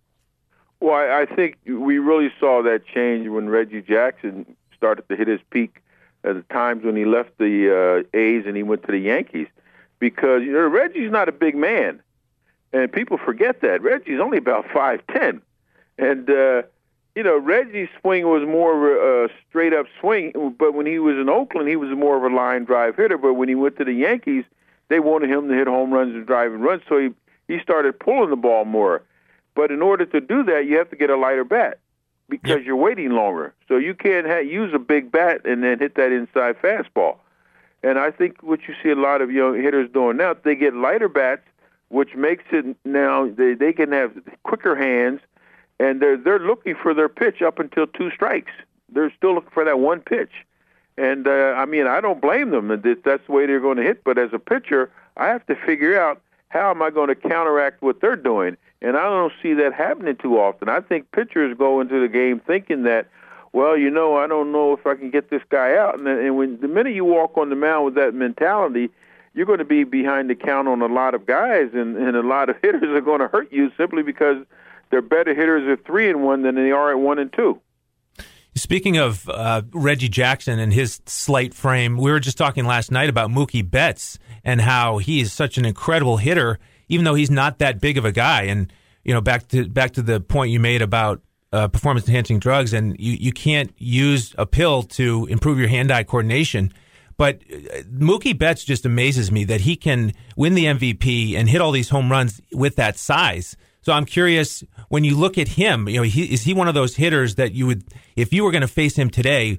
[SPEAKER 4] Well, I think we really saw that change when Reggie Jackson started to hit his peak at the times when he left the A's and he went to the Yankees. Because Reggie's not a big man, and people forget that. Reggie's only about 5'10", and Reggie's swing was more of a straight-up swing, but when he was in Oakland, he was more of a line drive hitter. But when he went to the Yankees, they wanted him to hit home runs and driving runs, so he started pulling the ball more. But in order to do that, you have to get a lighter bat because you're waiting longer. So you can't use a big bat and then hit that inside fastball. And I think what you see a lot of young hitters doing now, they get lighter bats, which makes it now they can have quicker hands, and they're looking for their pitch up until 2 strikes. They're still looking for that one pitch. And, I don't blame them. That's the way they're going to hit. But as a pitcher, I have to figure out how am I going to counteract what they're doing. And I don't see that happening too often. I think pitchers go into the game thinking that, well, I don't know if I can get this guy out. And when the minute you walk on the mound with that mentality, you're going to be behind the count on a lot of guys, and a lot of hitters are going to hurt you simply because they're better hitters at 3-1 than they are at 1-2.
[SPEAKER 3] Speaking of Reggie Jackson and his slight frame, we were just talking last night about Mookie Betts and how he is such an incredible hitter, even though he's not that big of a guy. And back to the point you made about performance-enhancing drugs, and you can't use a pill to improve your hand-eye coordination. But Mookie Betts just amazes me that he can win the MVP and hit all these home runs with that size. So I'm curious, when you look at him, is he one of those hitters that you would, if you were going to face him today,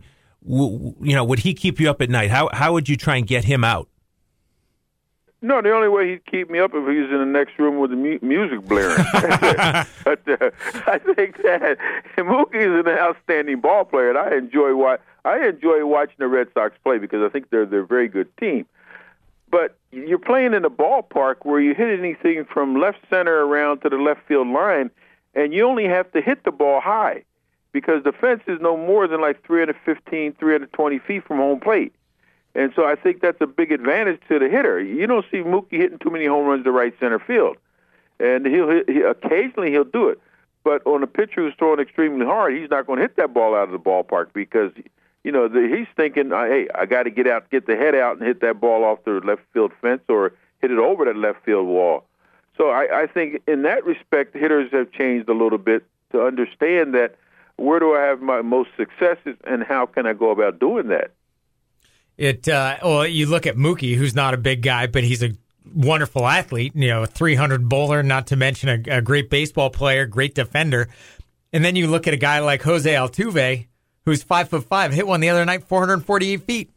[SPEAKER 3] would he keep you up at night? How would you try and get him out?
[SPEAKER 4] No, the only way he'd keep me up if he was in the next room with the music blaring. But I think that Mookie is an outstanding ball player, and I enjoy watching the Red Sox play because I think they're a very good team. But you're playing in a ballpark where you hit anything from left center around to the left field line, and you only have to hit the ball high because the fence is no more than like 315, 320 feet from home plate. And so I think that's a big advantage to the hitter. You don't see Mookie hitting too many home runs to right center field. And occasionally he'll do it. But on a pitcher who's throwing extremely hard, he's not going to hit that ball out of the ballpark because he's thinking, hey, I got to get the head out and hit that ball off the left field fence or hit it over that left field wall. So I think in that respect, hitters have changed a little bit to understand that where do I have my most successes, and how can I go about doing that?
[SPEAKER 1] Well, you look at Mookie, who's not a big guy, but he's a wonderful athlete, a 300 bowler, not to mention a great baseball player, great defender. And then you look at a guy like Jose Altuve, who's 5'5", hit one the other night, 448 feet.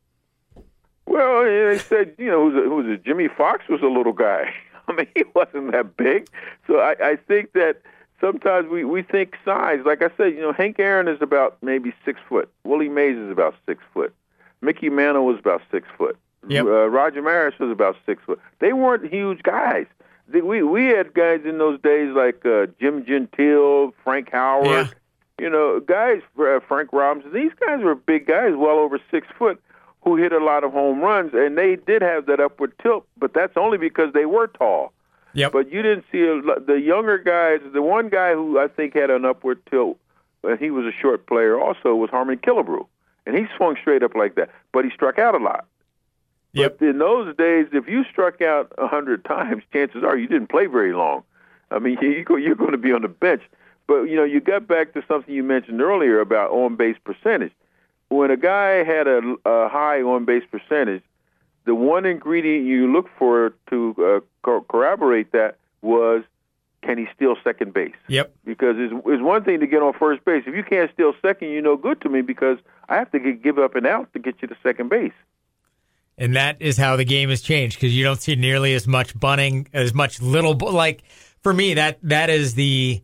[SPEAKER 4] Well, they said, who was it? Jimmy Fox was a little guy. I mean, he wasn't that big. So I think that sometimes we think size. Like I said, Hank Aaron is about maybe 6 foot. Willie Mays is about 6 foot. Mickey Mantle was about 6 foot.
[SPEAKER 1] Yep.
[SPEAKER 4] Roger Maris was about 6 foot. They weren't huge guys. We had guys in those days like Jim Gentile, Frank Howard, guys, Frank Robinson. These guys were big guys, well over 6 foot, who hit a lot of home runs, and they did have that upward tilt, but that's only because they were tall.
[SPEAKER 1] Yep.
[SPEAKER 4] But you didn't see the younger guys. The one guy who I think had an upward tilt, and he was a short player also, was Harmon Killebrew, and he swung straight up like that, but he struck out a lot.
[SPEAKER 1] Yep.
[SPEAKER 4] But in those days, if you struck out 100 times, chances are you didn't play very long. I mean, you're going to be on the bench. But, you got back to something you mentioned earlier about on-base percentage. When a guy had a high on-base percentage, the one ingredient you look for to corroborate that was, can he steal second base?
[SPEAKER 1] Yep.
[SPEAKER 4] Because it's one thing to get on first base. If you can't steal second, you're no good to me because I have to give up an out to get you to second base.
[SPEAKER 1] And that is how the game has changed, because you don't see nearly as much bunting, as much little. Like, for me, that is the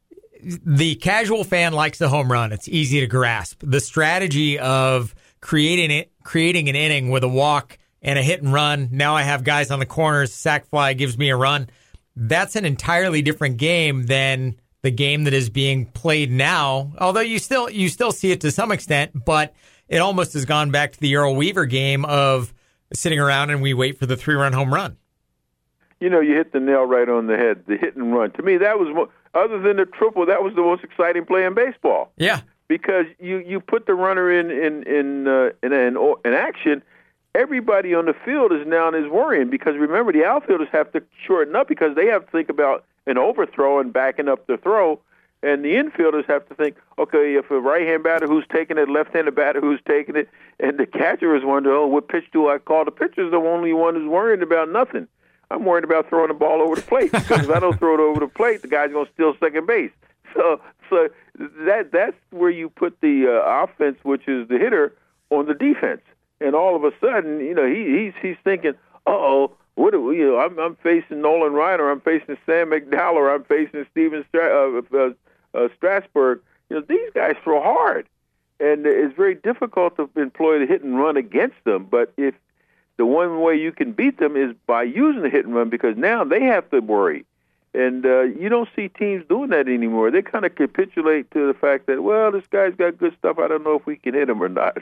[SPEAKER 1] casual fan likes the home run. It's easy to grasp. The strategy of creating an inning with a walk and a hit and run. Now I have guys on the corners. Sac fly gives me a run. That's an entirely different game than the game that is being played now. Although you still see it to some extent, but it almost has gone back to the Earl Weaver game of sitting around and we wait for the 3-run home run.
[SPEAKER 4] You hit the nail right on the head. The hit and run. To me, that was other than the triple, that was the most exciting play in baseball.
[SPEAKER 1] Yeah,
[SPEAKER 4] because you put the runner in action. Everybody on the field is worrying because remember the outfielders have to shorten up because they have to think about an overthrow and backing up the throw, and the infielders have to think, okay, if a right-hand batter who's taking it, left-handed batter who's taking it, and the catcher is wondering, what pitch do I call? The pitcher's the only one who's worrying about nothing. I'm worried about throwing the ball over the plate because if I don't throw it over the plate, the guy's going to steal second base. So that's where you put the offense, which is the hitter, on the defense. And all of a sudden, he's thinking, what do we, I'm facing Nolan Ryan, or I'm facing Sam McDowell, or I'm facing Steven Strasburg. These guys throw hard, and it's very difficult to employ the hit and run against them. But if the one way you can beat them is by using the hit and run, because now they have to worry. And you don't see teams doing that anymore. They kind of capitulate to the fact that, well, this guy's got good stuff. I don't know if we can hit him or not.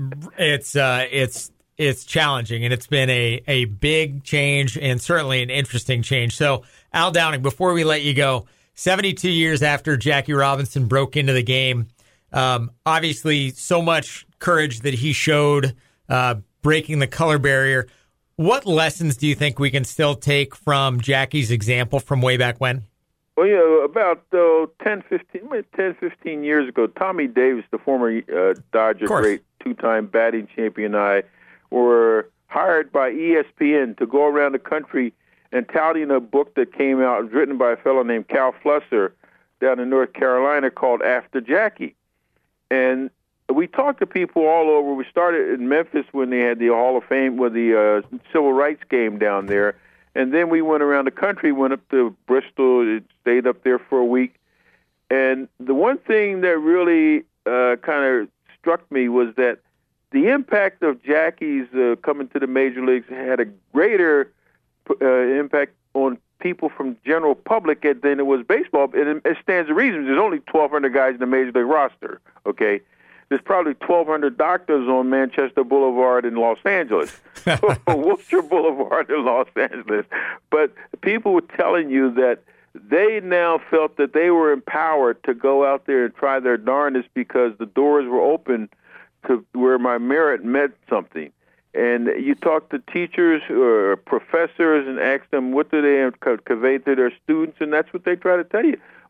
[SPEAKER 1] It's challenging, and it's been a big change and certainly an interesting change. So, Al Downing, before we let you go, 72 years after Jackie Robinson broke into the game, obviously so much courage that he showed breaking the color barrier. What lessons do you think we can still take from Jackie's example from way back when?
[SPEAKER 4] Well, about 10, 15 years ago, Tommy Davis, the former Dodger great, two-time batting champion, and I were hired by ESPN to go around the country and touting a book that came out, written by a fellow named Cal Flusser down in North Carolina called After Jackie. And we talked to people all over. We started in Memphis when they had the Hall of Fame with the Civil Rights game down there. And then we went around the country, went up to Bristol, stayed up there for a week. And the one thing that really kind of struck me was that the impact of Jackie's coming to the major leagues had a greater impact on people from general public than it was baseball. And it stands to reason. There's only 1,200 guys in the major league roster, okay? There's probably 1,200 doctors on Manchester Boulevard in Los Angeles, Wilshire Boulevard in Los Angeles. But people were telling you that they now felt that they were empowered to go out there and try their darndest because the doors were open to where my merit meant something. And you talk to teachers or professors and ask them what do they convey to their students, and that's what they try to tell you.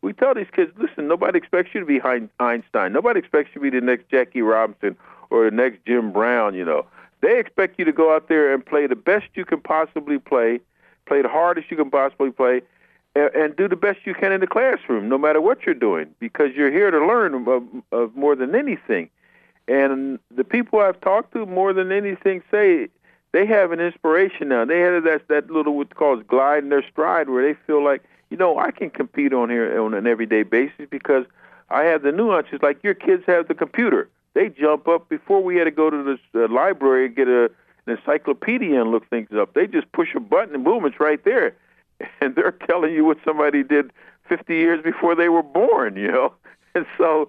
[SPEAKER 4] we tell these kids, listen, nobody expects you to be Einstein. Nobody expects you to be the next Jackie Robinson or the next Jim Brown, They expect you to go out there and play the best you can possibly play the hardest you can possibly play, and do the best you can in the classroom, no matter what you're doing, because you're here to learn of more than anything. And the people I've talked to more than anything say they have an inspiration now. They have that little what's called glide in their stride, where they feel like, I can compete on here on an everyday basis because I have the nuances. Like your kids have the computer. They jump up before we had to go to the library and get an encyclopedia and look things up. They just push a button and boom, it's right there. And they're telling you what somebody did 50 years before they were born, And so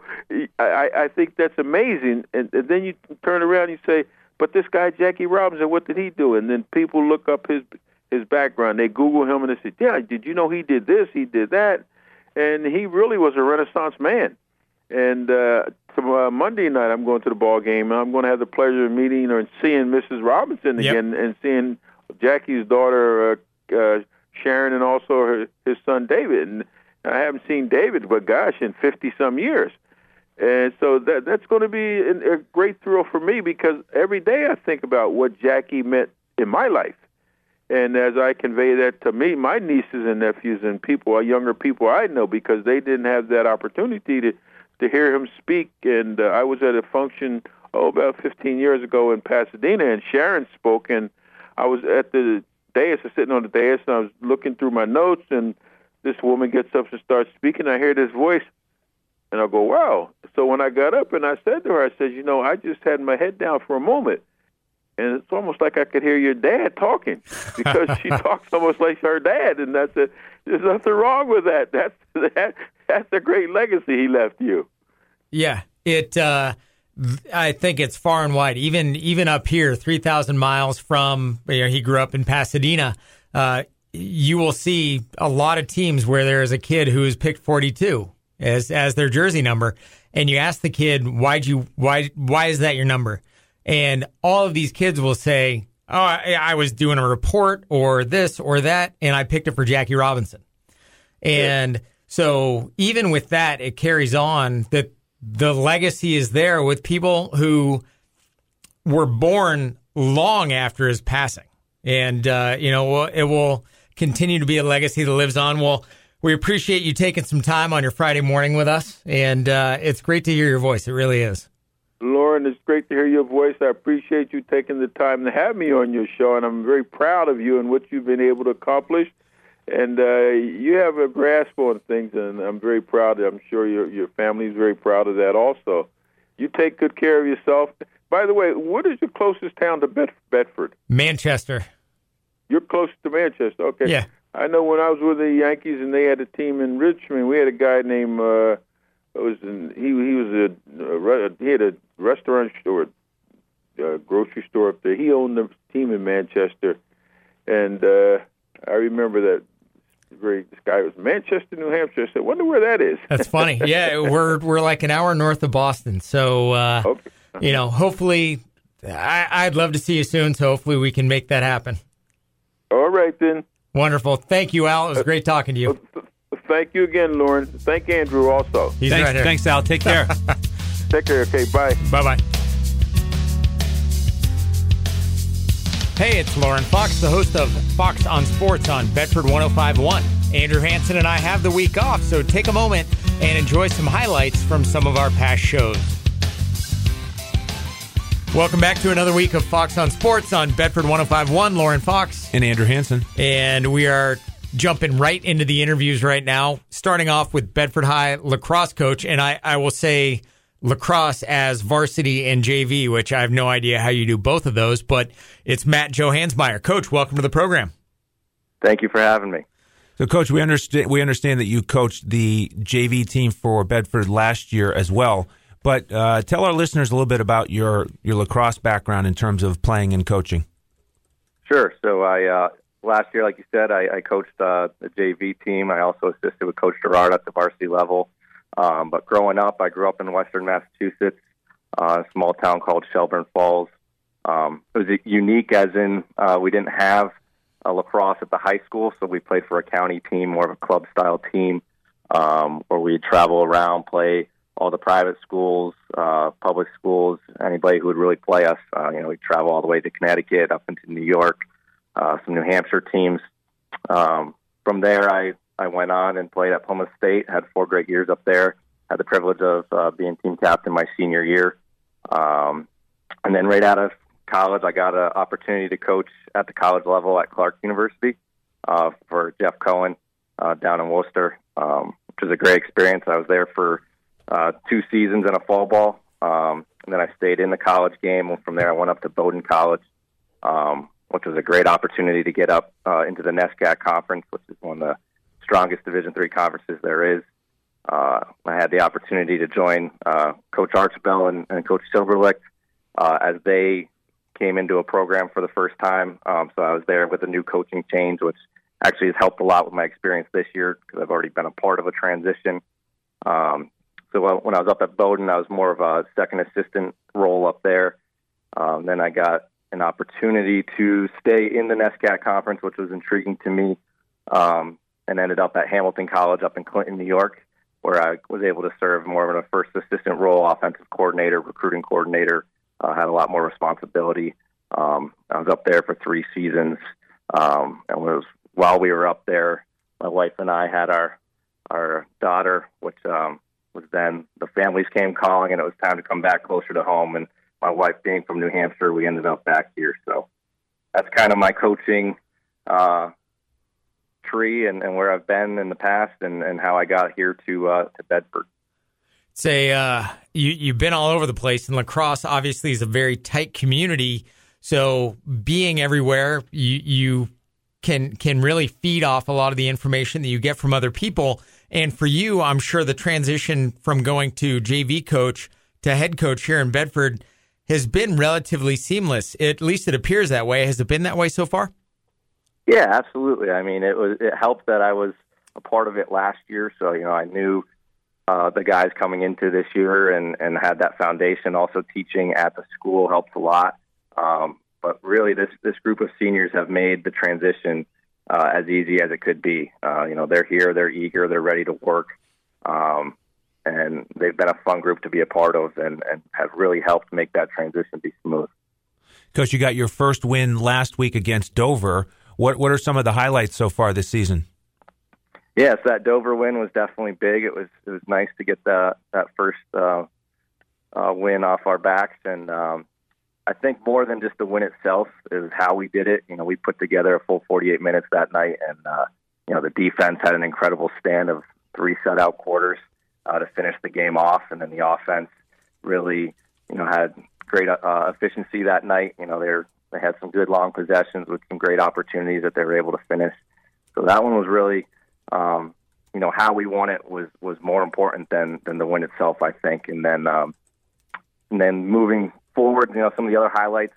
[SPEAKER 4] I think that's amazing. And then you turn around and you say, but this guy, Jackie Robinson, what did he do? And then people look up his background. They Google him and they say, yeah, did you know he did this, he did that? And he really was a Renaissance man. And Monday night, I'm going to the ball game, and I'm going to have the pleasure of meeting or seeing Mrs. Robinson again, and seeing Jackie's daughter, Sharon, and also his son, David. And I haven't seen David, but gosh, in 50-some years. And so that's going to be a great thrill for me, because every day I think about what Jackie meant in my life. And as I convey that to my nieces and nephews and younger people I know, because they didn't have that opportunity to hear him speak. And I was at a function, about 15 years ago in Pasadena, and Sharon spoke, and I was at the dais, sitting on the dais, and I was looking through my notes, and this woman gets up and starts speaking. I hear this voice, and I go, wow. So when I got up and I said to her, I said, I just had my head down for a moment, and it's almost like I could hear your dad talking, because she talks almost like her dad, and there's nothing wrong with that. That's a great legacy he left you.
[SPEAKER 1] Yeah, I think it's far and wide. Even up here, 3,000 miles from, he grew up in Pasadena. You will see a lot of teams where there is a kid who is picked 42 as their jersey number, and you ask the kid, why is that your number? And all of these kids will say, oh, I was doing a report or this or that, and I picked it for Jackie Robinson. And so even with that, it carries on that the legacy is there with people who were born long after his passing. And, it will continue to be a legacy that lives on. Well, we appreciate you taking some time on your Friday morning with us. And it's great to hear your voice. It really is.
[SPEAKER 4] Lauren, it's great to hear your voice. I appreciate you taking the time to have me on your show, and I'm very proud of you and what you've been able to accomplish. And you have a grasp on things, and I'm very proud. I'm sure your family is very proud of that also. You take good care of yourself. By the way, what is your closest town to Bedford?
[SPEAKER 1] Manchester. You're
[SPEAKER 4] close to Manchester. Okay.
[SPEAKER 1] Yeah.
[SPEAKER 4] I know when I was with the Yankees and they had a team in Richmond, we had a guy named he had a restaurant store, grocery store up there. He owned the team in Manchester, and I remember that. This guy was Manchester, New Hampshire. I said, wonder where that is.
[SPEAKER 1] That's funny. Yeah, we're like an hour north of Boston. So, okay. Hopefully, I'd love to see you soon. So hopefully we can make that happen.
[SPEAKER 4] All right, then.
[SPEAKER 1] Wonderful. Thank you, Al. It was great talking to you.
[SPEAKER 4] Thank you again, Lauren. Thank Andrew also.
[SPEAKER 1] He's right here.
[SPEAKER 3] Thanks, Al. Take care.
[SPEAKER 4] Take care. Okay, bye.
[SPEAKER 1] Bye-bye. Hey, it's Lauren Fox, the host of Fox on Sports on Bedford 105.1. Andrew Hansen and I have the week off, so take a moment and enjoy some highlights from some of our past shows. Welcome back to another week of Fox on Sports on Bedford 105.1. Lauren Fox.
[SPEAKER 3] And Andrew Hansen.
[SPEAKER 1] And we are jumping right into the interviews right now, starting off with Bedford High lacrosse coach. And I will say lacrosse as varsity and JV, which I have no idea how you do both of those, but it's Matt Johansmeyer. Coach, welcome to the program.
[SPEAKER 5] Thank you for having me.
[SPEAKER 3] So, Coach, we understand that you coached the JV team for Bedford last year as well, but tell our listeners a little bit about your lacrosse background in terms of playing and coaching.
[SPEAKER 5] Sure. So I last year, like you said, I coached the JV team. I also assisted with Coach Gerard at the varsity level. But growing up, I grew up in Western Massachusetts, a small town called Shelburne Falls. It was unique as in we didn't have a lacrosse at the high school, so we played for a county team, more of a club-style team. where we'd travel around, play all the private schools, public schools, anybody who would really play us. We'd travel all the way to Connecticut, up into New York, some New Hampshire teams. From there, I went on and played at Plymouth State, had 4 great years up there, had the privilege of being team captain my senior year. And then right out of college, I got an opportunity to coach at the college level at Clark University for Jeff Cohen down in Worcester, which was a great experience. I was there for 2 seasons and a fall ball, and then I stayed in the college game. And from there, I went up to Bowdoin College, which was a great opportunity to get up into the NESCAC conference, which is one of the strongest Division III conferences there is. I had the opportunity to join Coach Archibald and Coach Silverlick as they came into a program for the first time. So I was there with a new coaching change, which actually has helped a lot with my experience this year because I've already been a part of a transition. So when I was up at Bowdoin, I was more of a second assistant role up there. Then I got an opportunity to stay in the NESCAC conference, which was intriguing to me, and ended up at Hamilton College up in Clinton, New York, where I was able to serve more of a first assistant role, offensive coordinator, recruiting coordinator, had a lot more responsibility. I was up there for 3 seasons, and while we were up there, my wife and I had our daughter, which was then the families came calling, and it was time to come back closer to home. And my wife being from New Hampshire, we ended up back here. So that's kind of my coaching tree and where I've been in the past and how I got here to Bedford.
[SPEAKER 1] Say you've been all over the place, and La Crosse obviously is a very tight community. So being everywhere, you can really feed off a lot of the information that you get from other people. And for you, I'm sure the transition from going to JV coach to head coach here in Bedford has been relatively seamless. At least it appears that way. Has it been that way so far?
[SPEAKER 5] Yeah, absolutely. I mean, it helped that I was a part of it last year. So, I knew the guys coming into this year and had that foundation. Also teaching at the school helped a lot. But really, this group of seniors have made the transition as easy as it could be. They're here, they're eager, they're ready to work. And they've been a fun group to be a part of and have really helped make that transition be smooth.
[SPEAKER 3] Coach, you got your first win last week against Dover. What are some of the highlights so far this season?
[SPEAKER 5] Yes, that Dover win was definitely big. It was nice to get that first win off our backs. And I think more than just the win itself is how we did it. We put together a full 48 minutes that night. And, the defense had an incredible stand of 3 shutout quarters to finish the game off. And then the offense really, had great efficiency that night. They had some good long possessions with some great opportunities that they were able to finish. So that one was really, how we won it was more important than the win itself, I think. And then moving forward, some of the other highlights,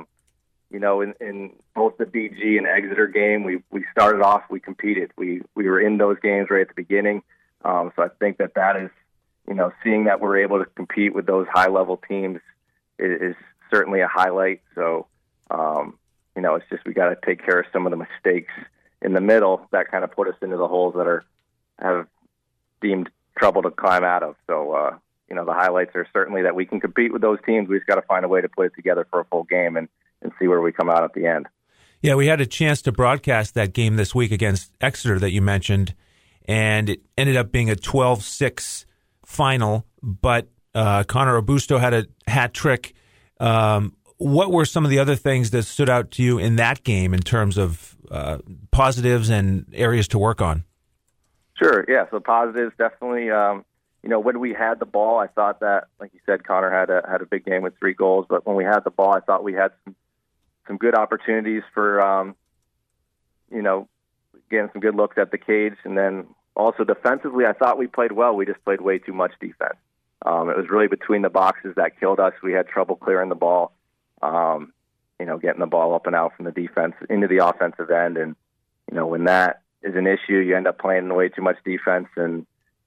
[SPEAKER 5] in both the BG and Exeter game, we started off, we competed. We were in those games right at the beginning. So I think that is, seeing that we're able to compete with those high-level teams is certainly a highlight. So, it's just we got to take care of some of the mistakes in the middle that kind of put us into the holes that have deemed trouble to climb out of. So, the highlights are certainly that we can compete with those teams. We just got to find a way to put it together for a full game and see where we come out at the end.
[SPEAKER 3] Yeah, we had a chance to broadcast that game this week against Exeter that you mentioned, and it ended up being a 12-6 final, but Connor Augusto had a hat trick. What were some of the other things that stood out to you in that game in terms of positives and areas to work on?
[SPEAKER 5] Sure, yeah. So positives, definitely. When we had the ball, I thought that, like you said, Connor had a big game with 3 goals. But when we had the ball, I thought we had some good opportunities for, getting some good looks at the cage. And then also defensively, I thought we played well. We just played way too much defense. It was really between the boxes that killed us. We had trouble clearing the ball. Getting the ball up and out from the defense into the offensive end. And, when that is an issue, you end up playing way too much defense and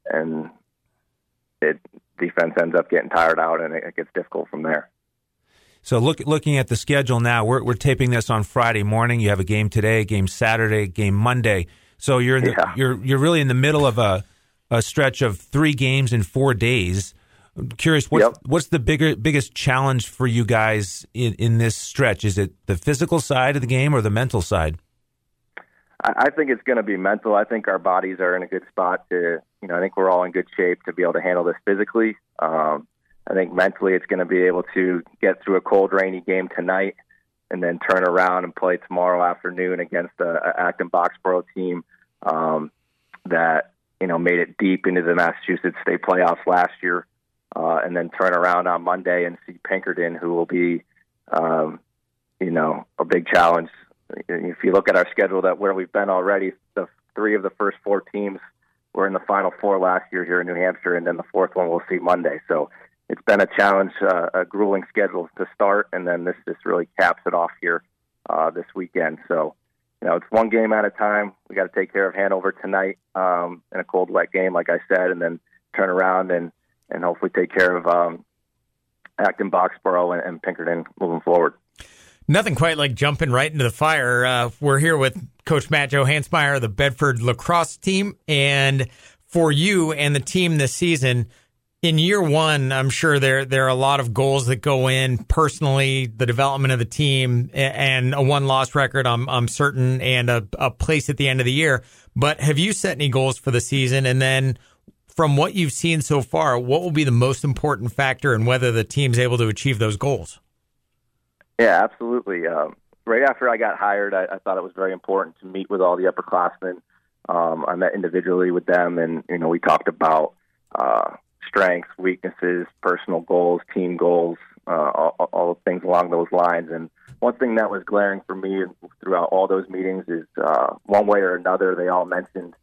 [SPEAKER 5] defense ends up getting tired out and it gets difficult from there.
[SPEAKER 3] So looking at the schedule now, we're taping this on Friday morning. You have a game today, a game Saturday, a game Monday. So you're really in the middle of a a stretch of 3 games in 4 days. I'm curious, what's the biggest challenge for you guys in this stretch? Is it the physical side of the game or the mental side?
[SPEAKER 5] I think it's going to be mental. I think our bodies are in a good spot to, I think we're all in good shape to be able to handle this physically. I think mentally it's going to be able to get through a cold, rainy game tonight and then turn around and play tomorrow afternoon against a Acton-Boxborough team that, made it deep into the Massachusetts State playoffs last year. And then turn around on Monday and see Pinkerton, who will be, a big challenge. If you look at our schedule, where we've been already, the 3 of the first 4 teams were in the Final Four last year here in New Hampshire, and then the 4th one we'll see Monday. So it's been a challenge, a grueling schedule to start, and then this just really caps it off here this weekend. So, it's 1 game at a time. We got to take care of Hanover tonight in a cold, wet game, like I said, and then turn around and hopefully take care of Acton-Boxborough and Pinkerton moving forward.
[SPEAKER 1] Nothing quite like jumping right into the fire. We're here with Coach Matt Johansmeyer of the Bedford lacrosse team. And for you and the team this season, in year 1, I'm sure there are a lot of goals that go in personally, the development of the team, and a 1-loss record, I'm certain, and a place at the end of the year. But have you set any goals for the season? And then from what you've seen so far, what will be the most important factor in whether the team's able to achieve those goals?
[SPEAKER 5] Yeah, absolutely. Right after I got hired, I thought it was very important to meet with all the upperclassmen. I met individually with them, and we talked about strengths, weaknesses, personal goals, team goals, all things along those lines. And one thing that was glaring for me throughout all those meetings is one way or another, they all mentioned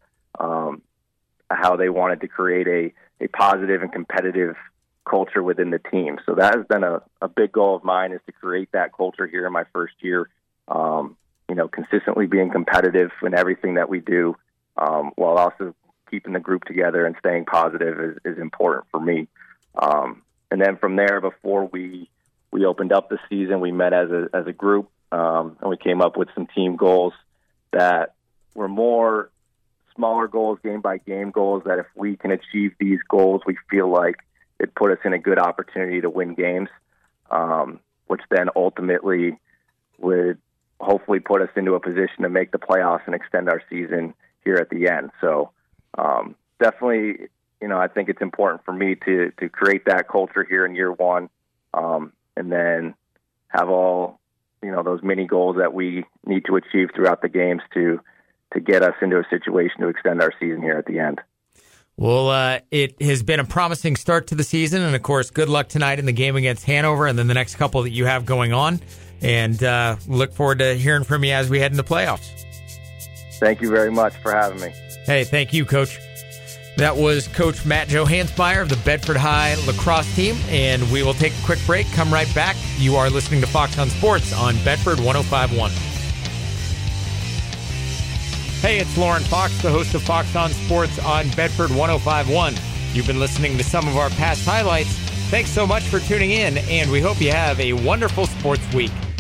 [SPEAKER 5] how they wanted to create a positive and competitive culture within the team. So that has been a big goal of mine, is to create that culture here in my first year. Consistently being competitive in everything that we do, while also keeping the group together and staying positive is important for me. And then from there, before we opened up the season, we met as a group, and we came up with some team goals that were more smaller goals, game-by-game goals, that if we can achieve these goals, we feel like it put us in a good opportunity to win games, which then ultimately would hopefully put us into a position to make the playoffs and extend our season here at the end. So definitely, I think it's important for me to create that culture here in year 1, and then have all, those mini goals that we need to achieve throughout the games to get us into a situation to extend our season here at the end.
[SPEAKER 1] Well, it has been a promising start to the season, and of course, good luck tonight in the game against Hanover, and then the next couple that you have going on. And look forward to hearing from you as we head into playoffs.
[SPEAKER 5] Thank you very much for having me.
[SPEAKER 1] Hey, thank you, Coach. That was Coach Matt Johansmeyer of the Bedford High lacrosse team, and we will take a quick break. Come right back. You are listening to Fox on Sports on Bedford 105.1. Hey, it's Lauren Fox, the host of Fox on Sports on Bedford 105.1. You've been listening to some of our past highlights. Thanks so much for tuning in, and we hope you have a wonderful sports week.